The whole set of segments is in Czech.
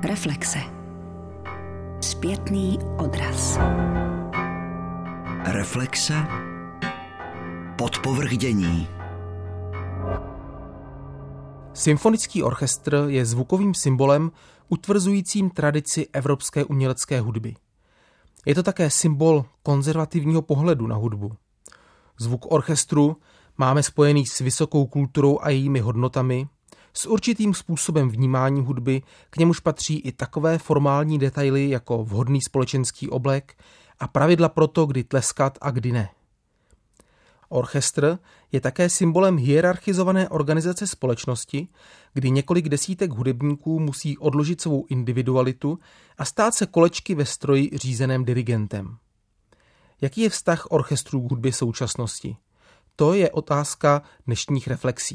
Reflexe. Zpětný odraz. Reflexe. Podpovrchdění. Symfonický orchestr je zvukovým symbolem utvrzujícím tradici evropské umělecké hudby. Je to také symbol konzervativního pohledu na hudbu. Zvuk orchestru máme spojený s vysokou kulturou a jejími hodnotami, s určitým způsobem vnímání hudby, k němuž patří i takové formální detaily jako vhodný společenský oblek a pravidla pro to, kdy tleskat a kdy ne. Orchestr je také symbolem hierarchizované organizace společnosti, kdy několik desítek hudebníků musí odložit svou individualitu a stát se kolečky ve stroji řízeném dirigentem. Jaký je vztah orchestrů k hudbě současnosti? To je otázka dnešních reflexí.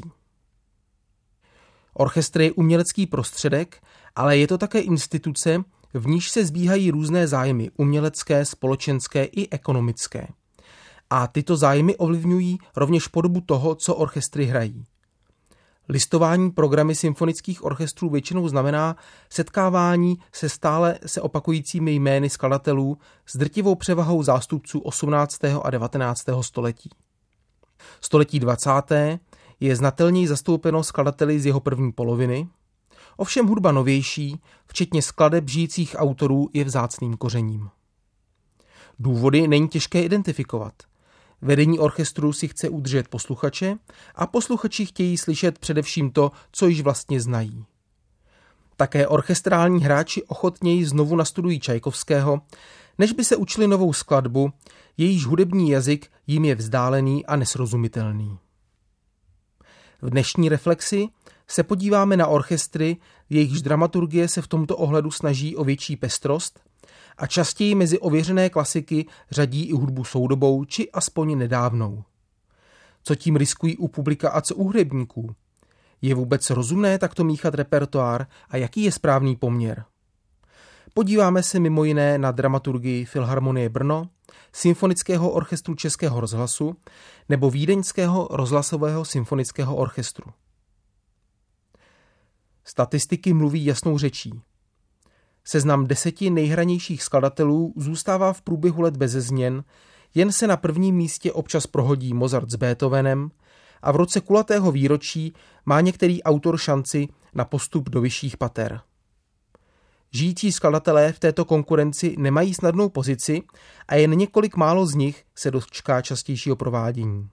Orchestr je umělecký prostředek, ale je to také instituce, v níž se sbíhají různé zájmy umělecké, společenské i ekonomické. A tyto zájmy ovlivňují rovněž podobu toho, co orchestry hrají. Listování programy symfonických orchestrů většinou znamená setkávání se stále se opakujícími jmény skladatelů s drtivou převahou zástupců 18. a 19. století. Století 20. je znatelněji zastoupeno skladateli z jeho první poloviny, ovšem hudba novější, včetně skladeb žijících autorů, je vzácným kořením. Důvody není těžké identifikovat. Vedení orchestru si chce udržet posluchače a posluchači chtějí slyšet především to, co již vlastně znají. Také orchestrální hráči ochotněji znovu nastudují Čajkovského, než by se učili novou skladbu, jejíž hudební jazyk jim je vzdálený a nesrozumitelný. V dnešní reflexi se podíváme na orchestry, jejichž dramaturgie se v tomto ohledu snaží o větší pestrost a častěji mezi ověřené klasiky řadí i hudbu soudobou či aspoň nedávnou. Co tím riskují u publika a co u hudebníků? Je vůbec rozumné takto míchat repertoár a jaký je správný poměr? Podíváme se mimo jiné na dramaturgii Filharmonie Brno, Symfonického orchestru Českého rozhlasu nebo Vídeňského rozhlasového symfonického orchestru. Statistiky mluví jasnou řečí. Seznam 10 nejhranějších skladatelů zůstává v průběhu let beze změn, jen se na prvním místě občas prohodí Mozart s Beethovenem a v roce kulatého výročí má některý autor šanci na postup do vyšších pater. Žijící skladatelé v této konkurenci nemají snadnou pozici a jen několik málo z nich se dočká častějšího provádění.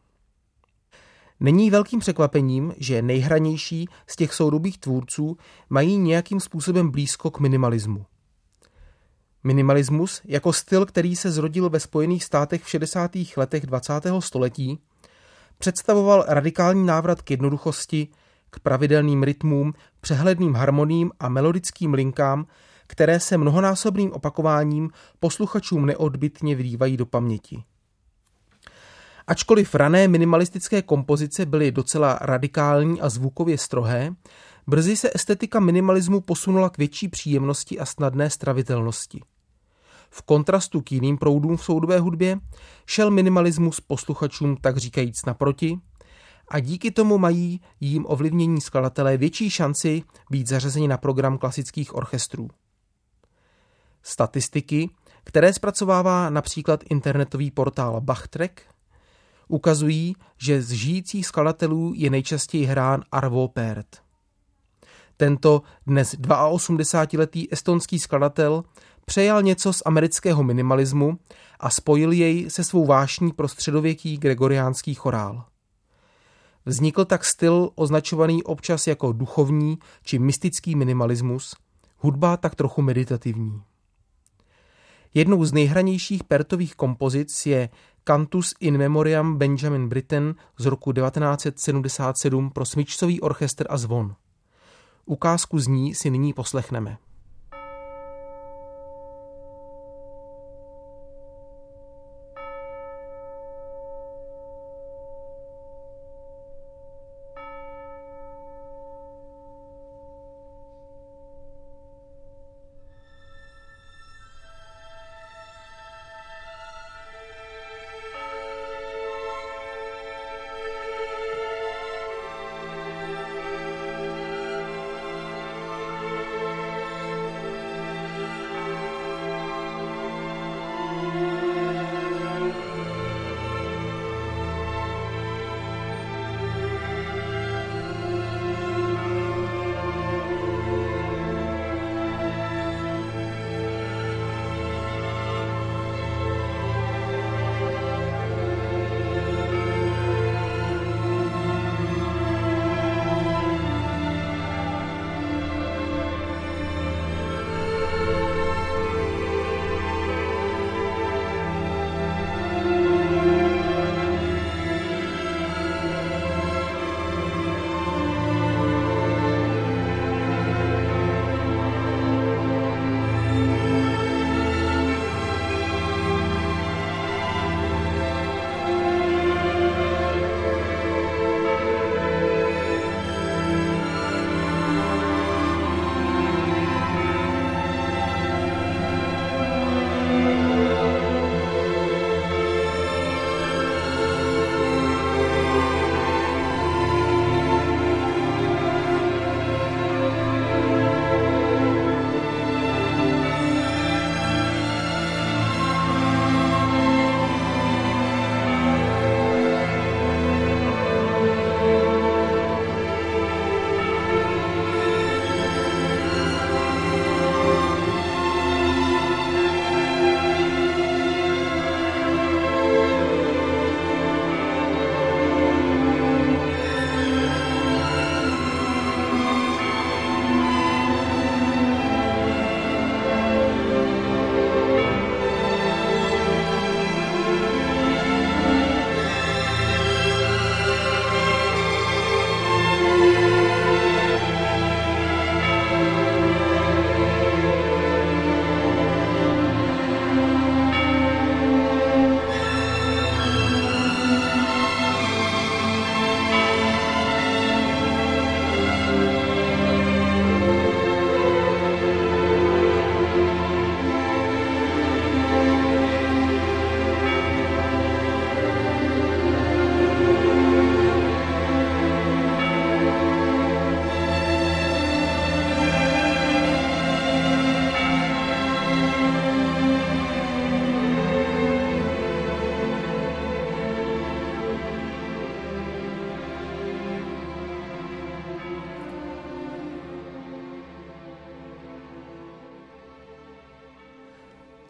Není velkým překvapením, že nejhranější z těch soudobých tvůrců mají nějakým způsobem blízko k minimalismu. Minimalismus jako styl, který se zrodil ve Spojených státech v 60. letech 20. století, představoval radikální návrat k jednoduchosti, k pravidelným rytmům, přehledným harmoniím a melodickým linkám, které se mnohonásobným opakováním posluchačům neodbytně vrývají do paměti. Ačkoliv rané minimalistické kompozice byly docela radikální a zvukově strohé, brzy se estetika minimalismu posunula k větší příjemnosti a snadné stravitelnosti. V kontrastu k jiným proudům v soudobé hudbě šel minimalismus posluchačům tak říkajíc naproti a díky tomu mají jím ovlivnění skladatelé větší šanci být zařazeni na program klasických orchestrů. Statistiky, které zpracovává například internetový portál Bachtrack, ukazují, že z žijících skladatelů je nejčastěji hrán Arvo Pärt. Tento dnes 82letý estonský skladatel přejal něco z amerického minimalismu a spojil jej se svou vášní pro středověký gregoriánský chorál. Vznikl tak styl označovaný občas jako duchovní či mystický minimalismus, hudba tak trochu meditativní. Jednou z nejhranějších Pärtových kompozic je Cantus in memoriam Benjamin Britten z roku 1977 pro smyčcový orchestr a zvon. Ukázku z ní si nyní poslechneme.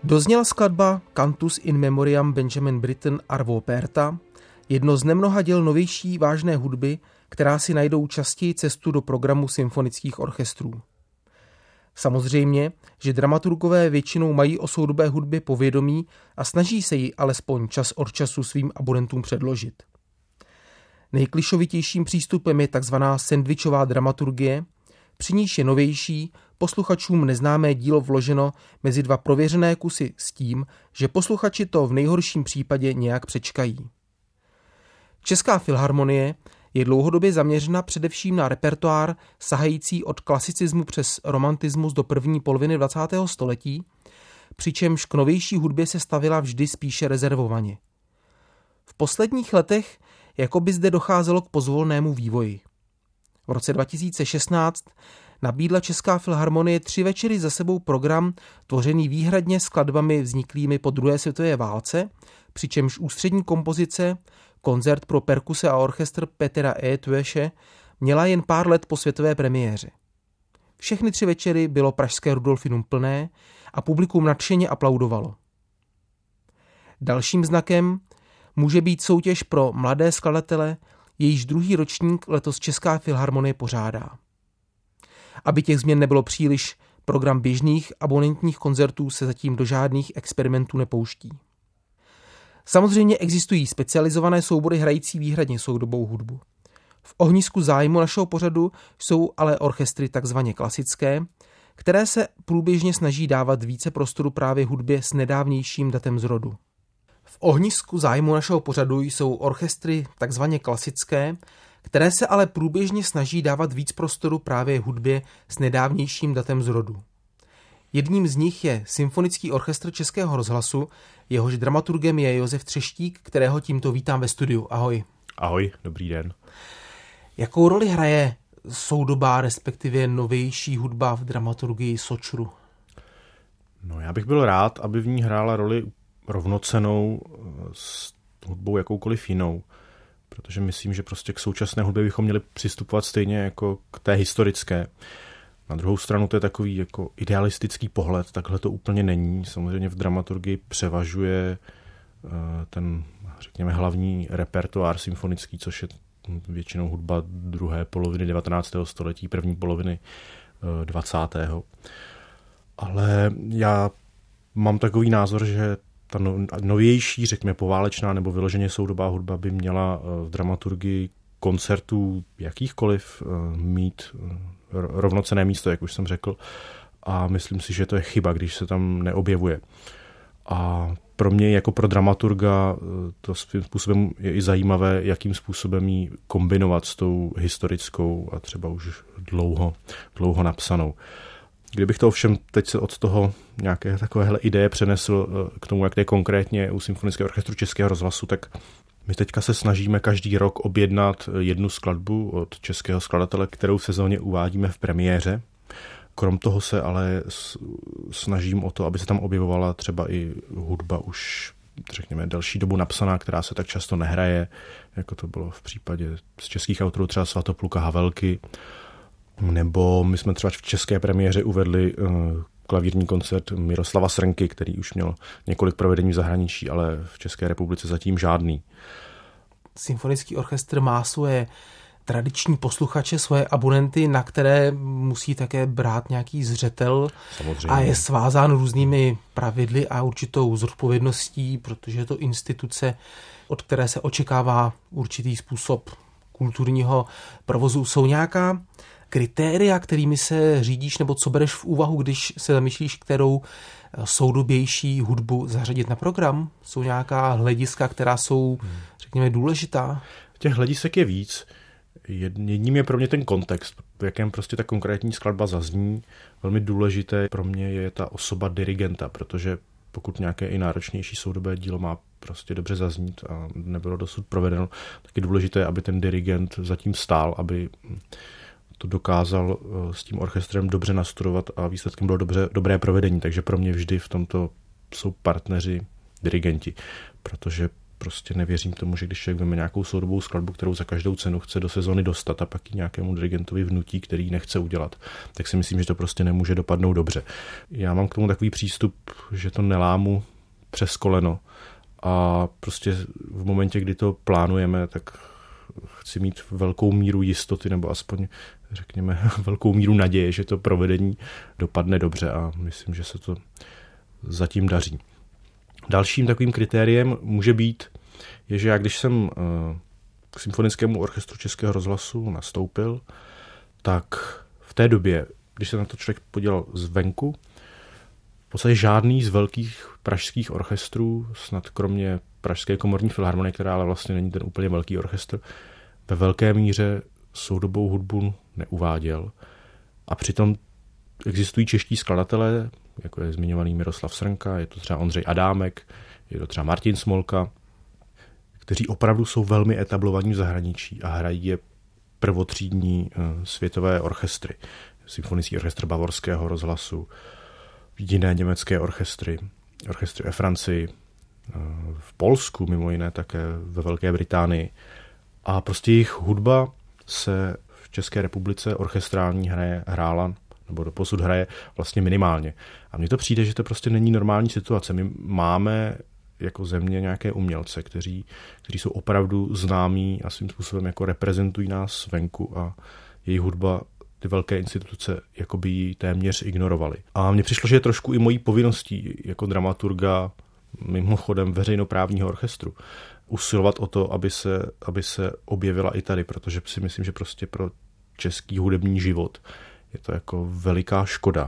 Dozněla skladba Cantus in memoriam Benjamin Britten Arvo Pärt, jedno z nemnoha děl novější vážné hudby, která si najdou častěji cestu do programu symfonických orchestrů. Samozřejmě, že dramaturgové většinou mají o soudobé hudbě povědomí a snaží se ji alespoň čas od času svým abonentům předložit. Nejklišovitějším přístupem je takzvaná sendvičová dramaturgie, při níž je novější, posluchačům neznámé dílo vloženo mezi dva prověřené kusy s tím, že posluchači to v nejhorším případě nějak přečkají. Česká filharmonie je dlouhodobě zaměřena především na repertoár sahající od klasicismu přes romantismus do první poloviny 20. století, přičemž k novější hudbě se stavila vždy spíše rezervovaně. V posledních letech jakoby zde docházelo k pozvolnému vývoji. V roce 2016 nabídla Česká filharmonie 3 večery za sebou program tvořený výhradně skladbami vzniklými po druhé světové válce, přičemž ústřední kompozice, koncert pro perkuse a orchestr Petra E. Toeše, měla jen pár let po světové premiéře. Všechny 3 večery bylo pražské Rudolfinum plné a publikum nadšeně aplaudovalo. Dalším znakem může být soutěž pro mladé skladatele, jejíž druhý ročník letos Česká filharmonie pořádá. Aby těch změn nebylo příliš, program běžných abonentních koncertů se zatím do žádných experimentů nepouští. Samozřejmě existují specializované soubory hrající výhradně soudobou hudbu. V ohnisku zájmu našeho pořadu jsou ale orchestry takzvaně klasické, které se průběžně snaží dávat více prostoru právě hudbě s nedávnějším datem zrodu. V ohnisku zájmu našeho pořadu jsou orchestry takzvaně klasické, které se ale průběžně snaží dávat víc prostoru právě hudbě s nedávnějším datem zrodu. Jedním z nich je Symfonický orchestr Českého rozhlasu, jehož dramaturgem je Josef Třeštík, kterého tímto vítám ve studiu. Ahoj. Ahoj, dobrý den. Jakou roli hraje soudobá, respektive novější hudba v dramaturgii Sočru? No, já bych byl rád, aby v ní hrála roli rovnocennou s hudbou jakoukoliv jinou, protože myslím, že prostě k současné hudbě bychom měli přistupovat stejně jako k té historické. Na druhou stranu to je takový jako idealistický pohled, takhle to úplně není. Samozřejmě v dramaturgii převažuje ten, řekněme, hlavní repertoár symfonický, což je většinou hudba druhé poloviny 19. století, první poloviny 20. Ale já mám takový názor, že ta novější, řekněme, poválečná nebo vyloženě soudobá hudba by měla v dramaturgii koncertů jakýchkoliv mít rovnocenné místo, jak už jsem řekl. A myslím si, že to je chyba, když se tam neobjevuje. A pro mě jako pro dramaturga to svým způsobem je i zajímavé, jakým způsobem ji kombinovat s tou historickou a třeba už dlouho napsanou. Kdybych to ovšem teď se od toho nějaké takovéhle ideje přenesl k tomu, jak to je konkrétně u Symfonického orchestru Českého rozhlasu, tak my teďka se snažíme každý rok objednat jednu skladbu od českého skladatele, kterou v sezóně uvádíme v premiéře. Krom toho se ale snažím o to, aby se tam objevovala třeba i hudba už, řekněme, delší dobu napsaná, která se tak často nehraje, jako to bylo v případě z českých autorů třeba Svatopluka Havelky, nebo my jsme třeba v české premiéře uvedli klavírní koncert Miroslava Srnky, který už měl několik provedení v zahraničí, ale v České republice zatím žádný. Symfonický orchestr má svoje tradiční posluchače, svoje abonenty, na které musí také brát nějaký zřetel. Samozřejmě. A je svázán různými pravidly a určitou zodpovědností, protože je to instituce, od které se očekává určitý způsob kulturního provozu. Jsou nějaká kritéria, kterými se řídíš, nebo co bereš v úvahu, když se zamýšlíš, kterou soudobější hudbu zařadit na program? Jsou nějaká hlediska, která jsou, řekněme, důležitá? Těch hledisek je víc. Jedním je pro mě ten kontext, v jakém prostě ta konkrétní skladba zazní. Velmi důležité pro mě je ta osoba dirigenta, protože pokud nějaké i náročnější soudobé dílo má prostě dobře zaznít a nebylo dosud provedeno, tak je důležité, aby ten dirigent zatím stál, aby to dokázal s tím orchestrem dobře nastudovat a výsledkem bylo dobré provedení. Takže pro mě vždy v tomto jsou partneři, dirigenti, protože prostě nevěřím tomu, že když člověk veme nějakou soudobou skladbu, kterou za každou cenu chce do sezony dostat a pak ji nějakému dirigentovi vnutí, který nechce udělat, tak si myslím, že to prostě nemůže dopadnout dobře. Já mám k tomu takový přístup, že to nelámu přes koleno a prostě v momentě, kdy to plánujeme, tak chci mít velkou míru jistoty nebo aspoň, řekněme, velkou míru naděje, že to provedení dopadne dobře a myslím, že se to zatím daří. Dalším takovým kritériem může být, je, že já když jsem k Symfonickému orchestru Českého rozhlasu nastoupil, tak v té době, když se na to člověk podíval zvenku, v podstatě žádný z velkých pražských orchestrů, snad kromě Pražské komorní filharmonie, která ale vlastně není ten úplně velký orchestr, ve velké míře soudobou hudbu neuváděl. A přitom existují čeští skladatelé, jako je zmiňovaný Miroslav Srnka, je to třeba Ondřej Adámek, je to třeba Martin Smolka, kteří opravdu jsou velmi etablovaní v zahraničí a hrají je prvotřídní světové orchestry. Symfonický orchestr Bavorského rozhlasu, jiné německé orchestry ve Francii, v Polsku mimo jiné, také ve Velké Británii. A prostě jejich hudba se v České republice orchestrální hrála nebo doposud hraje vlastně minimálně. A mně to přijde, že to prostě není normální situace. My máme jako země nějaké umělce, kteří jsou opravdu známí a svým způsobem jako reprezentují nás venku a jejich hudba ty velké instituce jakoby ji téměř ignorovaly. A mně přišlo, že je trošku i mojí povinností jako dramaturga, mimochodem veřejnoprávního orchestru, usilovat o to, aby se objevila i tady, protože si myslím, že prostě pro český hudební život je to jako veliká škoda.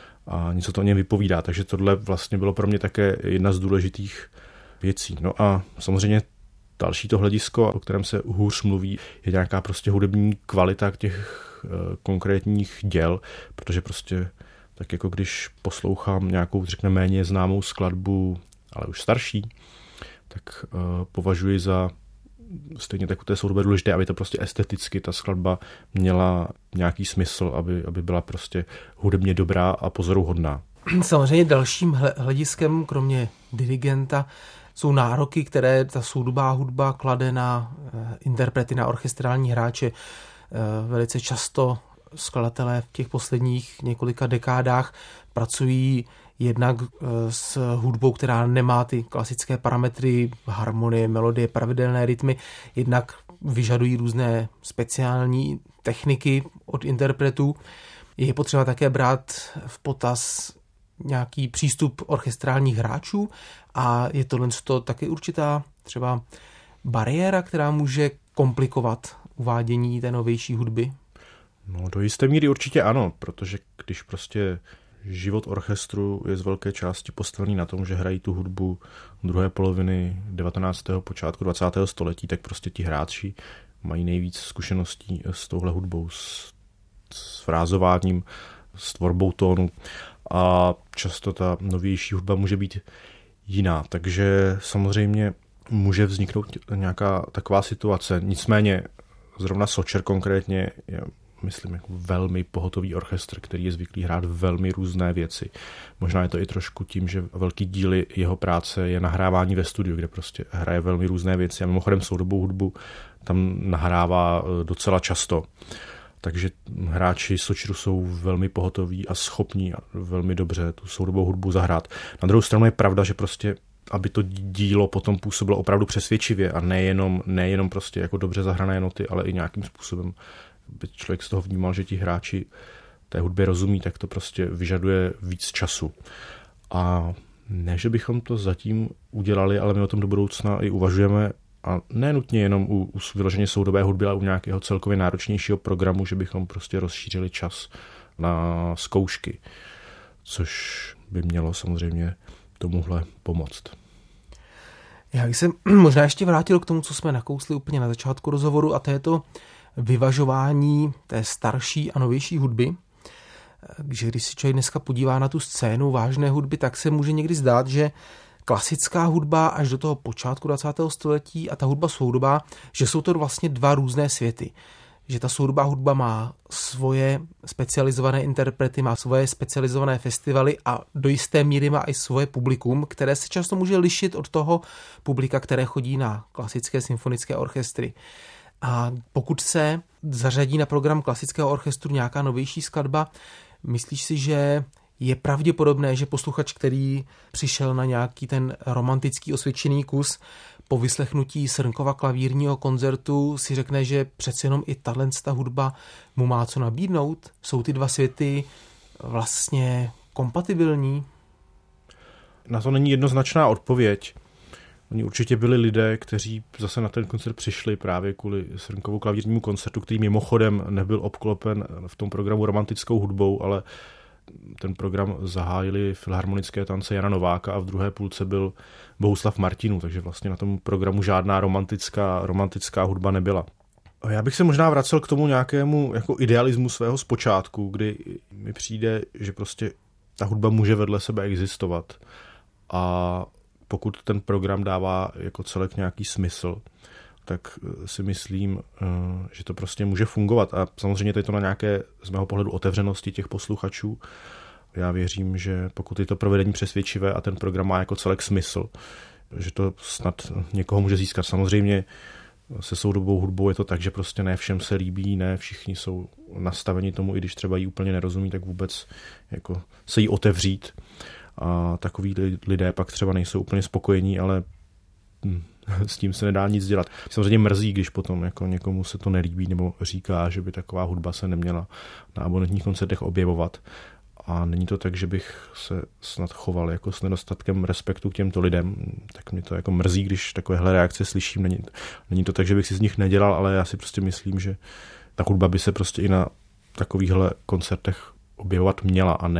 A něco to o něm vypovídá, takže tohle vlastně bylo pro mě také jedna z důležitých věcí. No a samozřejmě další to hledisko, o kterém se hůř mluví, je nějaká prostě hudební kvalita těch konkrétních děl, protože prostě tak jako když poslouchám nějakou, řekněme, méně známou skladbu, ale už starší, tak považuji za stejně tak u té soudobé důležité, aby to prostě esteticky ta skladba měla nějaký smysl, aby byla prostě hudebně dobrá a pozoruhodná. Samozřejmě dalším hlediskem, kromě dirigenta, jsou nároky, které ta soudobá hudba klade na interprety, na orchestrální hráče. Velice často skladatelé v těch posledních několika dekádách pracují jednak s hudbou, která nemá ty klasické parametry, harmonie, melodie, pravidelné rytmy, jednak vyžadují různé speciální techniky od interpretů. Je potřeba také brát v potaz nějaký přístup orchestrálních hráčů a je tohle taky určitá třeba bariéra, která může komplikovat uvádění té novější hudby? No, do jisté míry určitě ano, protože když prostě život orchestru je z velké části postavený na tom, že hrají tu hudbu druhé poloviny 19. počátku 20. století, tak prostě ti hráči mají nejvíc zkušeností s touhle hudbou, s frázováním, s tvorbou tónu a často ta novější hudba může být jiná, takže samozřejmě může vzniknout nějaká taková situace. Nicméně zrovna Socher konkrétně je, myslím, jako velmi pohotový orchestr, který je zvyklý hrát velmi různé věci. Možná je to i trošku tím, že velký díly jeho práce je nahrávání ve studiu, kde prostě hraje velmi různé věci a mimochodem soudobou hudbu tam nahrává docela často. Takže hráči Socheru jsou velmi pohotoví a schopní a velmi dobře tu soudobou hudbu zahrát. Na druhou stranu je pravda, že prostě aby to dílo potom působilo opravdu přesvědčivě a nejenom prostě jako dobře zahrané noty, ale i nějakým způsobem by člověk z toho vnímal, že ti hráči té hudbě rozumí, tak to prostě vyžaduje víc času. A ne, že bychom to zatím udělali, ale my o tom do budoucna i uvažujeme a ne nutně jenom u vyloženě soudobé hudby, ale u nějakého celkově náročnějšího programu, že bychom prostě rozšířili čas na zkoušky, což by mělo samozřejmě tomuhle pomoct. Já bych se možná ještě vrátil k tomu, co jsme nakousli úplně na začátku rozhovoru, a to je to vyvažování té starší a novější hudby. Když se člověk dneska podívá na tu scénu vážné hudby, tak se může někdy zdát, že klasická hudba až do toho počátku 20. století a ta hudba soudobá, že jsou to vlastně dva různé světy. že ta soudobá hudba má svoje specializované interprety, má svoje specializované festivaly a do jisté míry má i svoje publikum, které se často může lišit od toho publika, které chodí na klasické symfonické orchestry. A pokud se zařadí na program klasického orchestru nějaká novější skladba, myslíš si, že je pravděpodobné, že posluchač, který přišel na nějaký ten romantický osvědčený kus, po vyslechnutí Srnkova klavírního koncertu si řekne, že přece jenom i tato hudba mu má co nabídnout? Jsou ty dva světy vlastně kompatibilní? Na to není jednoznačná odpověď. Oni určitě byli lidé, kteří zase na ten koncert přišli právě kvůli Srnkovu klavírnímu koncertu, který mimochodem nebyl obklopen v tom programu romantickou hudbou, ale ten program zahájili Filharmonické tance Jana Nováka a v druhé půlce byl Bohuslav Martinů, takže vlastně na tom programu žádná romantická hudba nebyla. Já bych se možná vracel k tomu nějakému jako idealismu svého zpočátku, kdy mi přijde, že prostě ta hudba může vedle sebe existovat a pokud ten program dává jako celek nějaký smysl, tak si myslím, že to prostě může fungovat. A samozřejmě to je to na nějaké, z mého pohledu, otevřenosti těch posluchačů. Já věřím, že pokud je to provedení přesvědčivé a ten program má jako celek smysl, že to snad někoho může získat. Samozřejmě se soudobou hudbou je to tak, že prostě ne všem se líbí, ne všichni jsou nastaveni tomu, i když třeba jí úplně nerozumí, tak vůbec jako se jí otevřít. A takový lidé pak třeba nejsou úplně spokojení, ale s tím se nedá nic dělat. Samozřejmě mrzí, když potom jako někomu se to nelíbí nebo říká, že by taková hudba se neměla na abonentních koncertech objevovat. A není to tak, že bych se snad choval jako s nedostatkem respektu k těmto lidem. Tak mě to jako mrzí, když takovéhle reakce slyším. Není to tak, že bych si z nich nedělal, ale já si prostě myslím, že ta hudba by se prostě i na takovýchhle koncertech objevovat měla a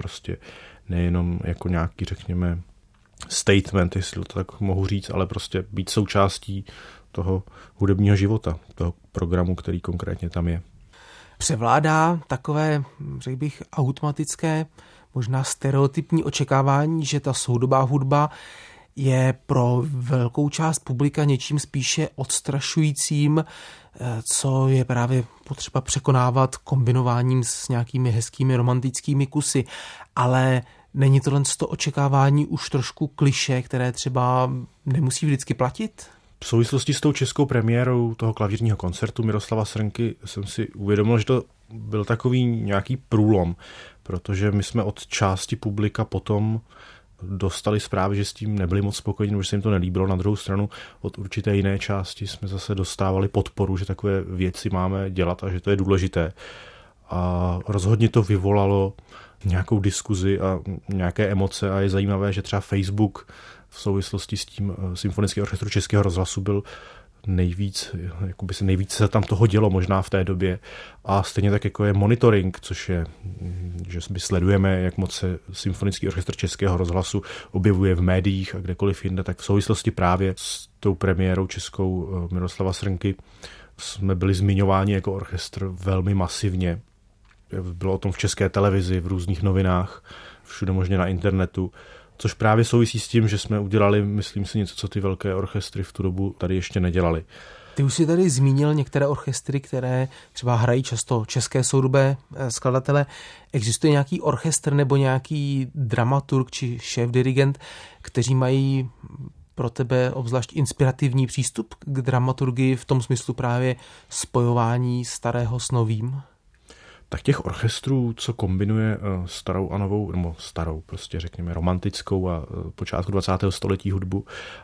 nejenom jako nějaký, řekněme, statement, jestli to tak mohu říct, ale prostě být součástí toho hudebního života, toho programu, který konkrétně tam je. Převládá takové, řekl bych, automatické, možná stereotypní očekávání, že ta soudobá hudba je pro velkou část publika něčím spíše odstrašujícím, co je právě potřeba překonávat kombinováním s nějakými hezkými romantickými kusy. Ale není tohle očekávání už trošku klišé, které třeba nemusí vždycky platit? V souvislosti s tou českou premiérou toho klavírního koncertu Miroslava Srnky jsem si uvědomil, že to byl takový nějaký průlom, protože my jsme od části publika potom dostali zprávy, že s tím nebyli moc spokojení, protože se jim to nelíbilo. Na druhou stranu od určité jiné části jsme zase dostávali podporu, že takové věci máme dělat a že to je důležité. A rozhodně to vyvolalo nějakou diskuzi a nějaké emoce a je zajímavé, že třeba Facebook v souvislosti s tím Symfonický orchestr Českého rozhlasu byl nejvíc se tam toho dělo možná v té době a stejně tak jako je monitoring, což je, že my sledujeme, jak moc se Symfonický orchestr Českého rozhlasu objevuje v médiích a kdekoliv jinde, tak v souvislosti právě s tou premiérou českou Miroslava Srnky jsme byli zmiňováni jako orchestr velmi masivně. Bylo o tom v České televizi, v různých novinách, všude možně na internetu, což právě souvisí s tím, že jsme udělali, myslím si, něco, co ty velké orchestry v tu dobu tady ještě nedělali. Ty už si tady zmínil některé orchestry, které třeba hrají často české soudobé skladatele. Existuje nějaký orchestr nebo nějaký dramaturg či šéf-dirigent, kteří mají pro tebe obzvlášť inspirativní přístup k dramaturgii v tom smyslu právě spojování starého s novým? Tak těch orchestrů, co kombinuje starou a novou, nebo starou, prostě řekněme romantickou a počátku 20. století hudbu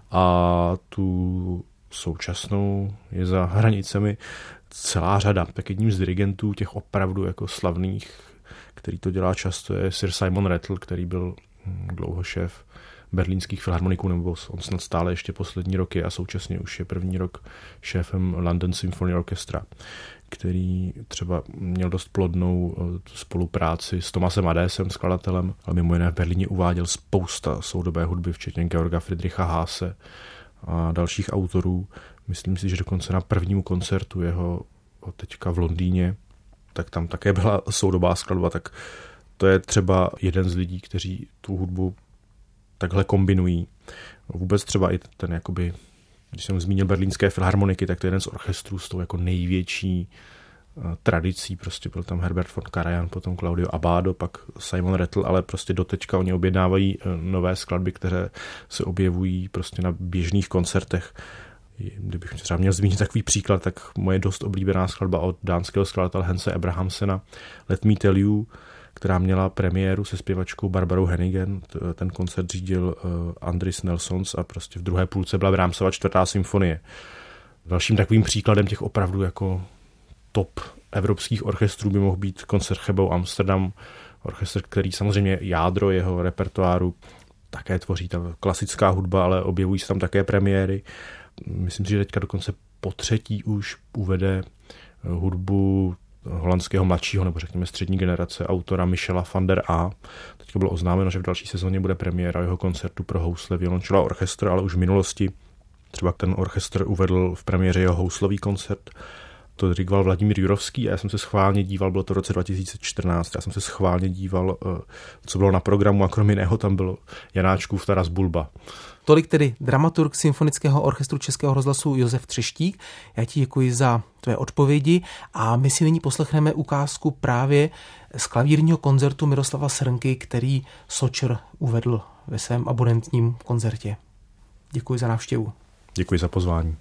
a tu současnou je za hranicemi celá řada. Tak jedním z dirigentů těch opravdu jako slavných, který to dělá často, je Sir Simon Rattle, který byl dlouho šéf berlínských filharmoniků, nebo on snad stále ještě poslední roky a současně už je první rok šéfem London Symphony Orchestra, který třeba měl dost plodnou spolupráci s Thomasem Adésem, skladatelem, ale mimo jiné v Berlíně uváděl spousta soudobé hudby, včetně Georga Friedricha Haase a dalších autorů. Myslím si, že dokonce na prvním koncertu jeho teďka v Londýně, tak tam také byla soudobá skladba, tak to je třeba jeden z lidí, kteří tu hudbu takhle kombinují. Vůbec třeba i ten jakoby, když jsem zmínil berlínské filharmoniky, tak to je jeden z orchestrů s tou jako největší tradicí, prostě byl tam Herbert von Karajan, potom Claudio Abbado, pak Simon Rattle, ale prostě doteďka oni objednávají nové skladby, které se objevují prostě na běžných koncertech. Kdybych třeba měl zmínit takový příklad, tak moje dost oblíbená skladba od dánského skladatele Hanse Abrahamsena Let Me Tell You, která měla premiéru se zpěvačkou Barbarou Hennigan. Ten koncert řídil Andris Nelsons a prostě v druhé půlce byla Brahmsova 4. symfonie. Dalším takovým příkladem těch opravdu jako top evropských orchestrů by mohl být Concertgebouw Amsterdam, orchestr, který samozřejmě jádro jeho repertoáru také tvoří ta klasická hudba, ale objevují se tam také premiéry. Myslím si, že teďka dokonce po třetí už uvede hudbu holandského mladšího, nebo řekněme střední generace autora Michela van der A. Teďka bylo oznámeno, že v další sezóně bude premiéra jeho koncertu pro housle, violončelo a orchestr, ale už v minulosti třeba ten orchestr uvedl v premiéře jeho houslový koncert. To dirigoval Vladimír Jurovský a já jsem se schválně díval, bylo to v roce 2014, já jsem se schválně díval, co bylo na programu a kromě jiného tam byl Janáčkův Taras Bulba. Tolik tedy dramaturg Symfonického orchestru Českého rozhlasu Josef Třeštík. Já ti děkuji za tvé odpovědi a my si nyní poslechneme ukázku právě z klavírního koncertu Miroslava Srnky, který Sočr uvedl ve svém abonentním koncertě. Děkuji za návštěvu. Děkuji za pozvání.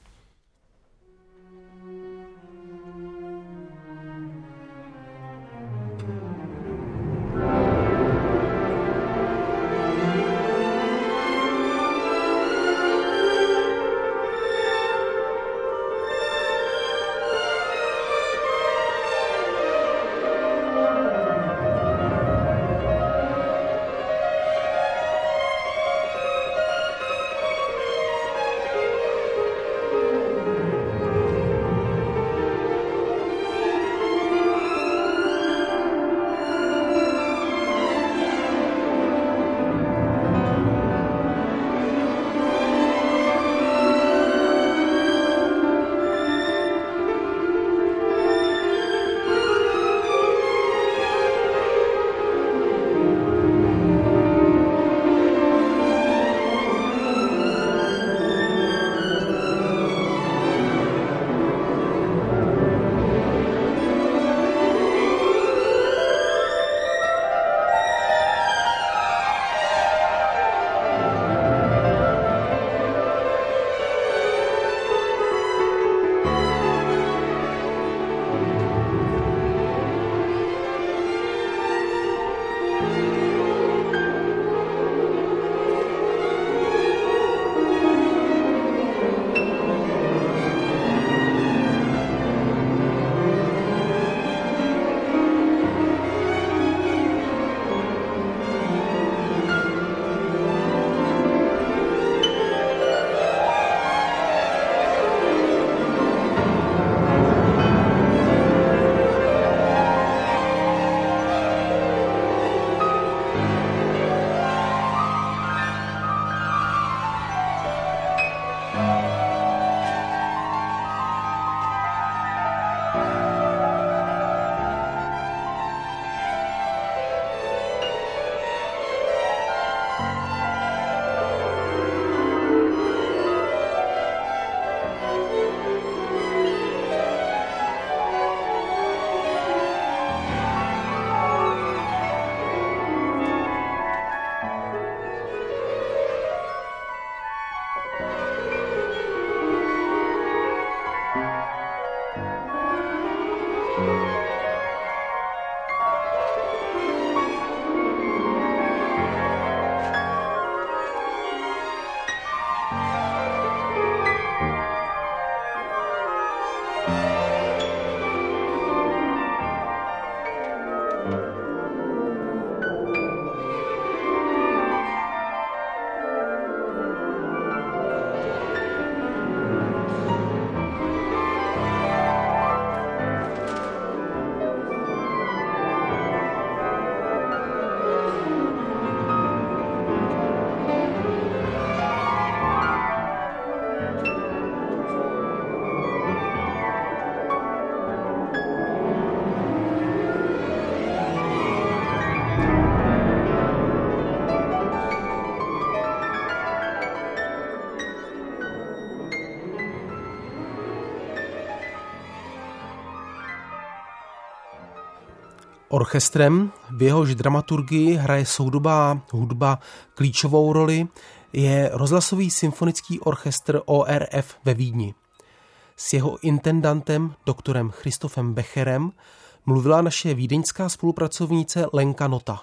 Orchestrem, v jehož dramaturgii hraje soudobá hudba klíčovou roli, je rozhlasový symfonický orchestr ORF ve Vídni. S jeho intendantem, doktorem Christophem Becherem, mluvila naše vídeňská spolupracovnice Lenka Nota.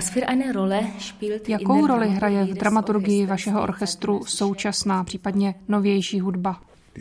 Jakou roli hraje v dramaturgii vašeho orchestru současná, případně novější hudba?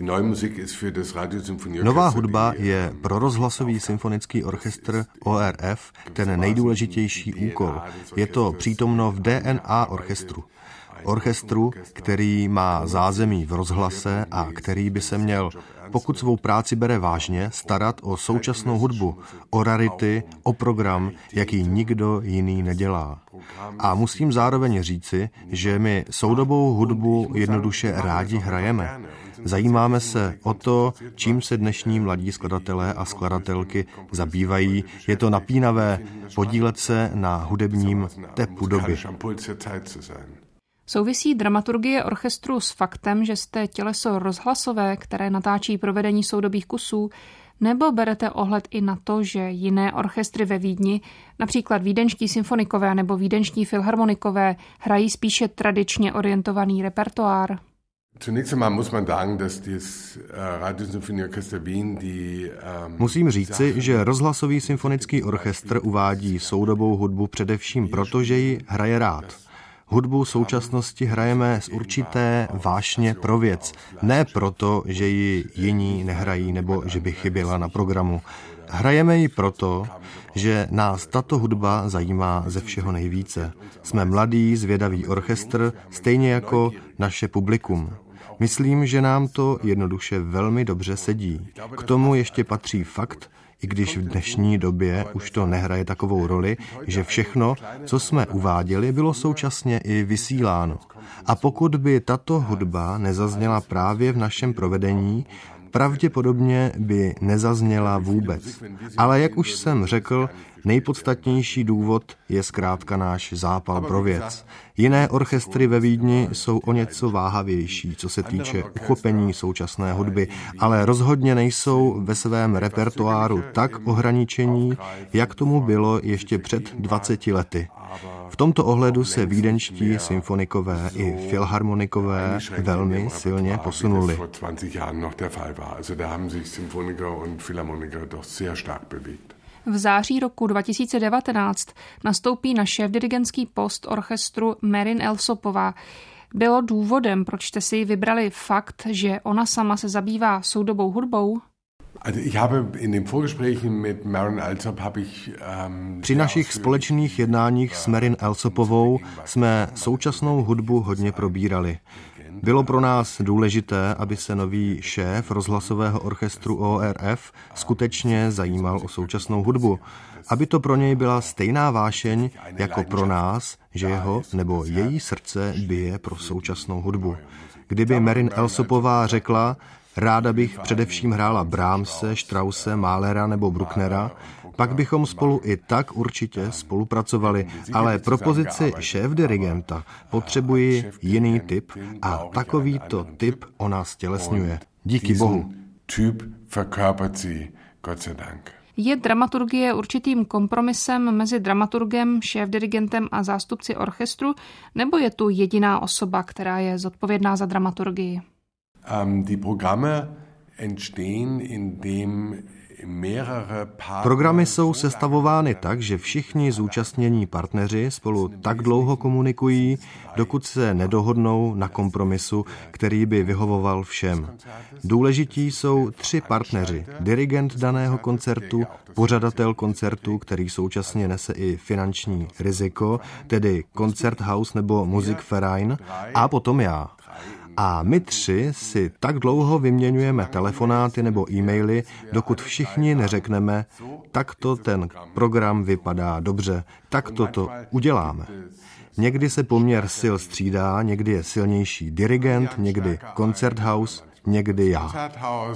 Nová hudba je pro rozhlasový symfonický orchestr ORF ten nejdůležitější úkol. Je to přítomno v DNA orchestru. Orchestru, který má zázemí v rozhlase a který by se měl, pokud svou práci bere vážně, starat o současnou hudbu, o rarity, o program, jaký nikdo jiný nedělá. A musím zároveň říci, že my soudobou hudbu jednoduše rádi hrajeme. Zajímáme se o to, čím se dnešní mladí skladatelé a skladatelky zabývají. Je to napínavé podílet se na hudebním tepu doby. Souvisí dramaturgie orchestru s faktem, že jste těleso rozhlasové, které natáčí provedení soudobých kusů, nebo berete ohled i na to, že jiné orchestry ve Vídni, například vídeňští symfonikové nebo vídeňští filharmonikové, hrají spíše tradičně orientovaný repertoár? Musím říci, že rozhlasový symfonický orchestr uvádí soudobou hudbu především proto, že ji hraje rád. Hudbu současnosti hrajeme z určité vášně pro věc, ne proto, že ji jiní nehrají nebo že by chyběla na programu. Hrajeme ji proto, že nás tato hudba zajímá ze všeho nejvíce. Jsme mladý, zvědavý orchestr, stejně jako naše publikum. Myslím, že nám to jednoduše velmi dobře sedí. K tomu ještě patří fakt, i když v dnešní době už to nehraje takovou roli, že všechno, co jsme uváděli, bylo současně i vysíláno. A pokud by tato hudba nezazněla právě v našem provedení, pravděpodobně by nezazněla vůbec. Ale jak už jsem řekl, nejpodstatnější důvod je zkrátka náš zápal pro věc. Jiné orchestry ve Vídni jsou o něco váhavější, co se týče uchopení současné hudby, ale rozhodně nejsou ve svém repertoáru tak ohraničení, jak tomu bylo ještě před 20 lety. V tomto ohledu se vídeňští symfonikové i filharmonikové velmi silně posunuli. V září roku 2019 nastoupí na šéfdirigentský post orchestru Marin Elsopová. Bylo důvodem, proč jste si vybrali fakt, že ona sama se zabývá soudobou hudbou? Při našich společných jednáních s Marin Elsopovou jsme současnou hudbu hodně probírali. Bylo pro nás důležité, aby se nový šéf rozhlasového orchestru ORF skutečně zajímal o současnou hudbu. Aby to pro něj byla stejná vášeň jako pro nás, že jeho nebo její srdce bije pro současnou hudbu. Kdyby Marin Elsopová řekla, ráda bych především hrála Brahmse, Strausse, Mahlera nebo Brucknera, pak bychom spolu i tak určitě spolupracovali, ale pro pozici šéfdirigenta potřebuji jiný typ a takovýto typ ona stělesňuje. Díky Bohu. Je dramaturgie určitým kompromisem mezi dramaturgem, šéfdirigentem a zástupci orchestru, nebo je tu jediná osoba, která je zodpovědná za dramaturgii? Programy jsou sestavovány tak, že všichni zúčastnění partneři spolu tak dlouho komunikují, dokud se nedohodnou na kompromisu, který by vyhovoval všem. Důležití jsou 3 partneři. Dirigent daného koncertu, pořadatel koncertu, který současně nese i finanční riziko, tedy Konzerthaus nebo Musikverein, a potom já. A my 3 si tak dlouho vyměňujeme telefonáty nebo e-maily, dokud všichni neřekneme, takto ten program vypadá dobře, takto to uděláme. Někdy se poměr sil střídá, někdy je silnější dirigent, někdy Konzerthaus, někdy já.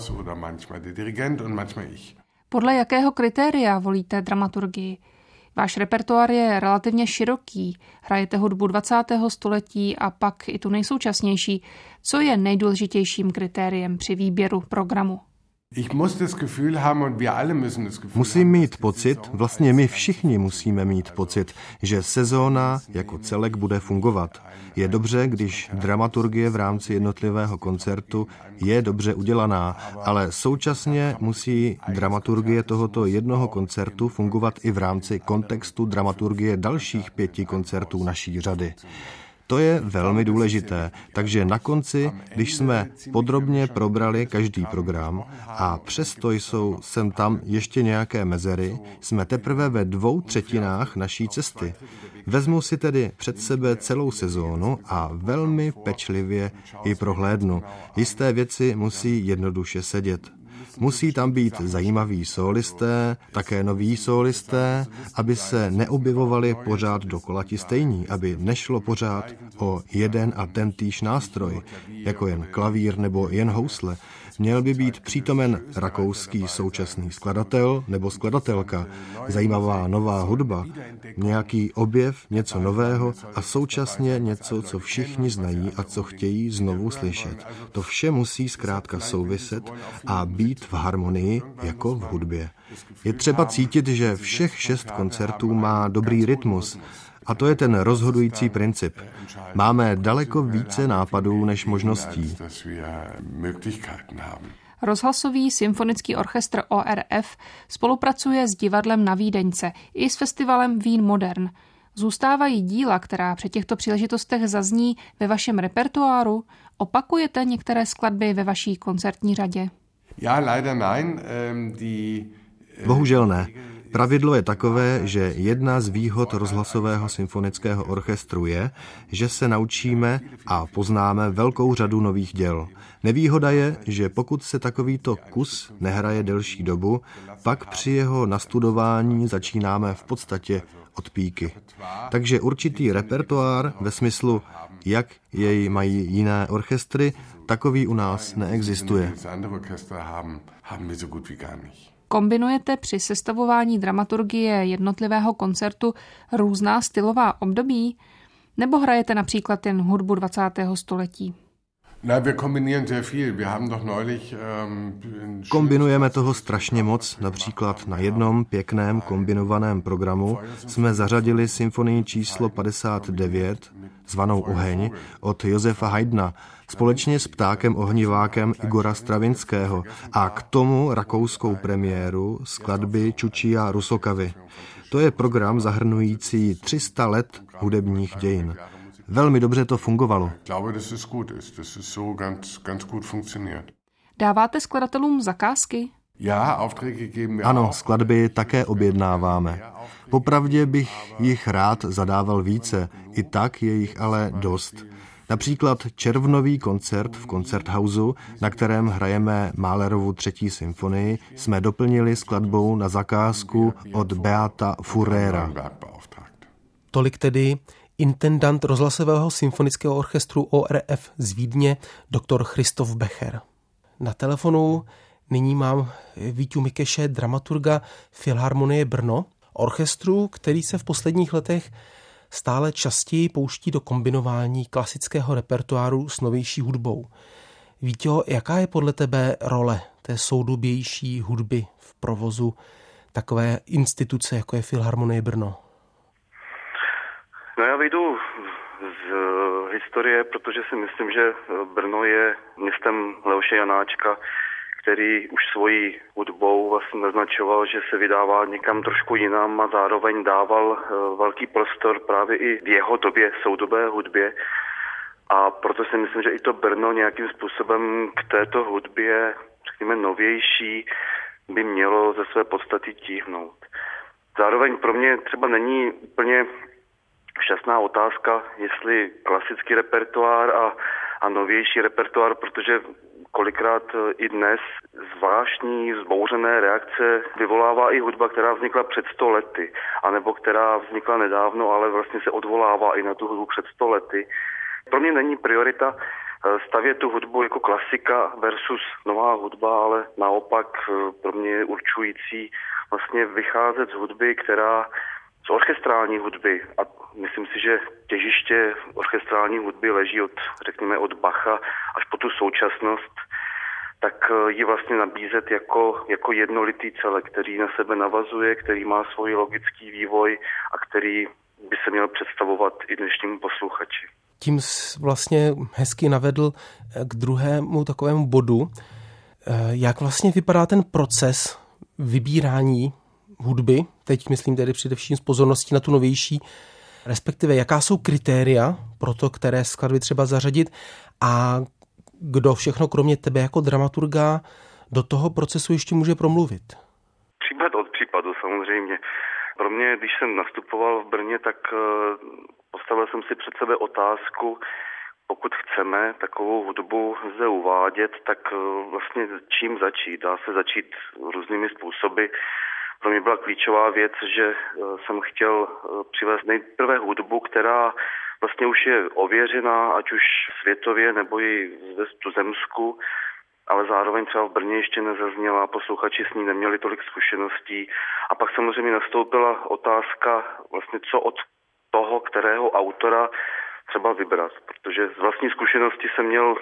Podle jakého kritéria volíte dramaturgii? Váš repertoár je relativně široký, hrajete hudbu 20. století a pak i tu nejsoučasnější. Co je nejdůležitějším kritériem při výběru programu? Musím mít pocit, vlastně my všichni musíme mít pocit, že sezóna jako celek bude fungovat. Je dobře, když dramaturgie v rámci jednotlivého koncertu je dobře udělaná, ale současně musí dramaturgie tohoto jednoho koncertu fungovat i v rámci kontextu dramaturgie dalších 5 koncertů naší řady. To je velmi důležité, takže na konci, když jsme podrobně probrali každý program a přesto jsou sem tam ještě nějaké mezery, jsme teprve ve 2/3 naší cesty. Vezmu si tedy před sebe celou sezónu a velmi pečlivě ji prohlédnu. Jisté věci musí jednoduše sedět. Musí tam být zajímaví sólisté, také noví sólisté, aby se neobjevovali pořád dokola ti stejní, aby nešlo pořád o jeden a tentýž nástroj, jako jen klavír nebo jen housle. Měl by být přítomen rakouský současný skladatel nebo skladatelka, zajímavá nová hudba, nějaký objev, něco nového a současně něco, co všichni znají a co chtějí znovu slyšet. To vše musí zkrátka souviset a být v harmonii jako v hudbě. Je třeba cítit, že všech 6 koncertů má dobrý rytmus, a to je ten rozhodující princip. Máme daleko více nápadů než možností. Rozhlasový symfonický orchestr ORF spolupracuje s divadlem na Vídeňce i s festivalem Wien Modern. Zůstávají díla, která při těchto příležitostech zazní ve vašem repertoáru? Opakujete některé skladby ve vaší koncertní řadě? Bohužel ne. Pravidlo je takové, že jedna z výhod rozhlasového symfonického orchestru je, že se naučíme a poznáme velkou řadu nových děl. Nevýhoda je, že pokud se takovýto kus nehraje delší dobu, pak při jeho nastudování začínáme v podstatě od píky. Takže určitý repertoár ve smyslu, jak jej mají jiné orchestry, takový u nás neexistuje. Kombinujete při sestavování dramaturgie jednotlivého koncertu různá stylová období? Nebo hrajete například jen hudbu 20. století? Kombinujeme toho strašně moc, například na jednom pěkném kombinovaném programu jsme zařadili symfonii číslo 59, zvanou Oheň, od Josefa Haydna, společně s Ptákem ohnivákem Igora Stravinského a k tomu rakouskou premiéru skladby Čučija Rusokavy. To je program zahrnující 300 let hudebních dějin. Velmi dobře to fungovalo. Dáváte skladatelům zakázky? Ano, skladby také objednáváme. Popravdě bych jich rád zadával více, i tak je jich ale dost. Například červnový koncert v Koncerthausu, na kterém hrajeme Mahlerovu 3. symfonii, jsme doplnili skladbou na zakázku od Beata Furrera. Tolik tedy intendant rozhlasového symfonického orchestru ORF z Vídně, doktor Christoph Becher. Na telefonu nyní mám Víťu Mikeše, dramaturga Filharmonie Brno, orchestru, který se v posledních letech stále častěji pouští do kombinování klasického repertoáru s novější hudbou. Víťo, jaká je podle tebe role té soudobější hudby v provozu takové instituce, jako je Filharmonie Brno? No já vyjdu z historie, protože si myslím, že Brno je městem Leoše Janáčka, který už svojí hudbou vlastně naznačoval, že se vydává někam trošku jinam a zároveň dával velký prostor právě i v jeho době soudobé hudbě. A proto si myslím, že i to Brno nějakým způsobem k této hudbě, řekněme novější, by mělo ze své podstaty tíhnout. Zároveň pro mě třeba není úplně šťastná otázka, jestli klasický repertoár a novější repertoár, protože kolikrát i dnes zvláštní vzbouřené reakce vyvolává i hudba, která vznikla před 100 lety, anebo která vznikla nedávno, ale vlastně se odvolává i na tu hudbu před 100 lety. Pro mě není priorita stavět tu hudbu jako klasika versus nová hudba, ale naopak pro mě je určující vlastně vycházet z hudby, z orchestrální hudby. A myslím si, že těžiště orchestrální hudby leží řekněme od Bacha až po tu současnost. tak ji vlastně nabízet jako jednolitý celek, který na sebe navazuje, který má svůj logický vývoj a který by se měl představovat i dnešnímu posluchači. Tím vlastně hezky navedl k druhému takovému bodu. Jak vlastně vypadá ten proces vybírání hudby, teď myslím tedy především s pozorností na tu novější, respektive jaká jsou kritéria pro to, které skladby třeba zařadit a kdo všechno kromě tebe jako dramaturga do toho procesu ještě může promluvit? Případ od případu samozřejmě. Pro mě, když jsem nastupoval v Brně, tak postavil jsem si před sebe otázku, pokud chceme takovou hudbu zde uvádět, tak vlastně čím začít? Dá se začít různými způsoby. Pro mě byla klíčová věc, že jsem chtěl přivést nejprve hudbu, která vlastně už je ověřená, ať už světově nebo i zde v tuzemsku, ale zároveň třeba v Brně ještě nezazněla, posluchači s ní neměli tolik zkušeností. A pak samozřejmě nastoupila otázka, vlastně co od toho, kterého autora třeba vybrat, protože z vlastní zkušenosti jsem měl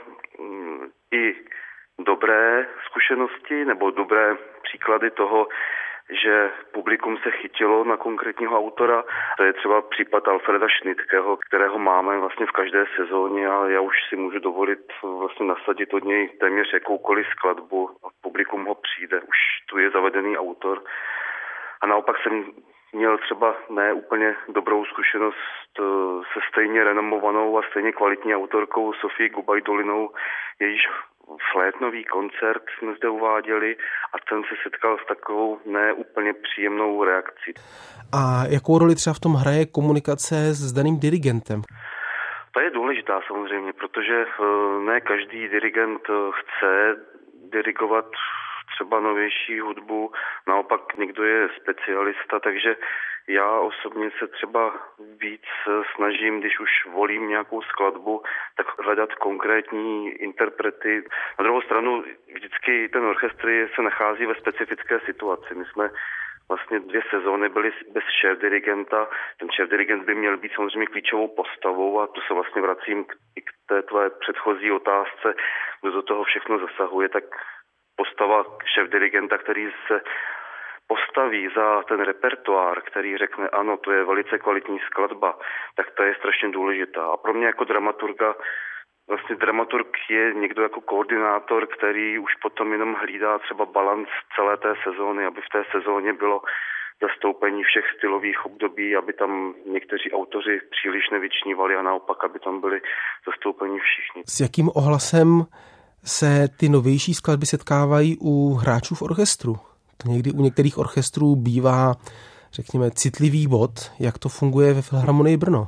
i dobré zkušenosti nebo dobré příklady toho, že publikum se chytilo na konkrétního autora. To je třeba případ Alfreda Schnittkeho, kterého máme vlastně v každé sezóně a já už si můžu dovolit vlastně nasadit od něj téměř jakoukoliv skladbu a publikum ho přijde. Už tu je zavedený autor. A naopak jsem měl třeba ne úplně dobrou zkušenost se stejně renomovanou a stejně kvalitní autorkou Sofii Gubajdolinou, jejíž flétnový koncert jsme zde uváděli a ten se setkal s takovou neúplně příjemnou reakcí. A jakou roli třeba v tom hraje komunikace s daným dirigentem? To je důležitá samozřejmě, protože ne každý dirigent chce dirigovat třeba novější hudbu, naopak někdo je specialista, takže já osobně se třeba víc snažím, když už volím nějakou skladbu, tak hledat konkrétní interprety. Na druhou stranu vždycky ten orchestr se nachází ve specifické situaci. My jsme vlastně 2 sezóny byli bez šéfdirigenta. Ten šéfdirigent by měl být samozřejmě klíčovou postavou a to se vlastně vracím k té tvé předchozí otázce, kdo do toho všechno zasahuje, tak postava šéfdirigenta, který se postaví za ten repertoár, který řekne, ano, to je velice kvalitní skladba, tak to je strašně důležitá. A pro mě jako dramaturga, vlastně dramaturg je někdo jako koordinátor, který už potom jenom hlídá třeba balans celé té sezóny, aby v té sezóně bylo zastoupení všech stylových období, aby tam někteří autoři příliš nevyčnívali a naopak, aby tam byli zastoupeni všichni. S jakým ohlasem se ty novější skladby setkávají u hráčů v orchestru? To někdy u některých orchestrů bývá, řekněme, citlivý bod. Jak to funguje ve Filharmonii Brno?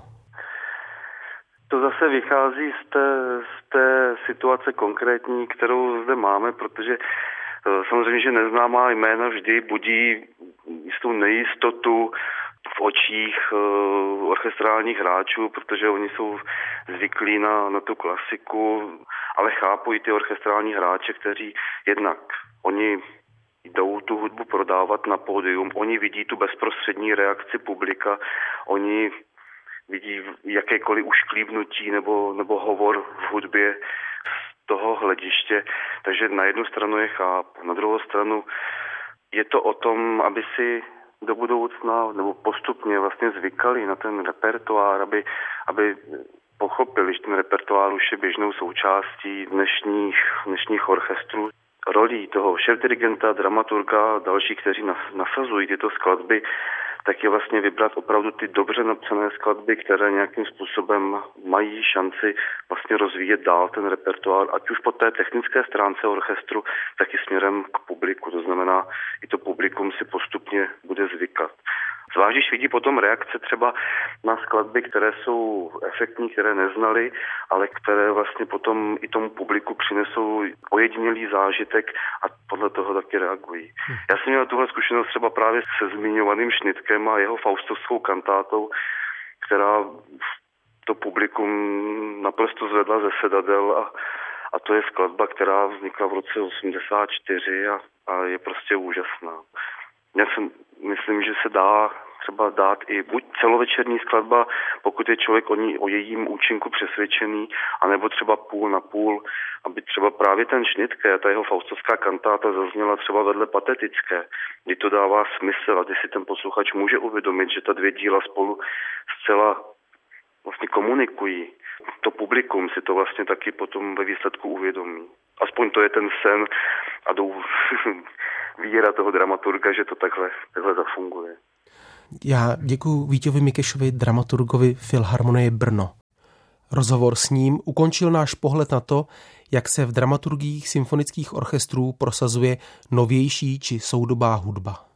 To zase vychází z té situace konkrétní, kterou zde máme, protože samozřejmě, že neznámá jména vždy budí jistou nejistotu v očích orchestrálních hráčů, protože oni jsou zvyklí na tu klasiku, ale chápu i ty orchestrální hráče, kteří jednak oni jdou tu hudbu prodávat na pódium, oni vidí tu bezprostřední reakci publika, oni vidí jakékoliv ušklíbnutí nebo hovor v hudbě z toho hlediště, takže na jednu stranu je chápu, na druhou stranu je to o tom, aby si do budoucna nebo postupně vlastně zvykali na ten repertoár, aby pochopili, že ten repertoár už je běžnou součástí dnešních orchestrů. Rolí toho šéfdirigenta, dramaturga, další, kteří nasazují tyto skladby, tak je vlastně vybrat opravdu ty dobře napsané skladby, které nějakým způsobem mají šanci vlastně rozvíjet dál ten repertoár, ať už po té technické stránce orchestru, tak i směrem k publiku. To znamená, i to publikum si postupně bude zvykat. Zvlášť, když vidí potom reakce třeba na skladby, které jsou efektní, které neznali, ale které vlastně potom i tomu publiku přinesou ojedinělý zážitek a podle toho taky reagují. Já jsem měl tuhle zkušenost třeba právě se zmiňovaným Schnittkem a jeho faustovskou kantátou, která to publikum naprosto zvedla ze sedadel a to je skladba, která vznikla v roce 1984 a je prostě úžasná. Já si myslím, že se dá třeba dát i buď celovečerní skladba, pokud je člověk o jejím účinku přesvědčený, anebo třeba půl na půl, aby třeba právě ten Schnittke, ta jeho faustovská kantáta zazněla třeba vedle patetické, kdy to dává smysl a kdy si ten posluchač může uvědomit, že ta dvě díla spolu zcela vlastně komunikují. To publikum si to vlastně taky potom ve výsledku uvědomí. Aspoň to je ten sen a víra toho dramaturga, že to takhle zafunguje. Já děkuji Víťovi Mikešovi, dramaturgovi Filharmonie Brno. Rozhovor s ním ukončil náš pohled na to, jak se v dramaturgiích symfonických orchestrů prosazuje novější či soudobá hudba.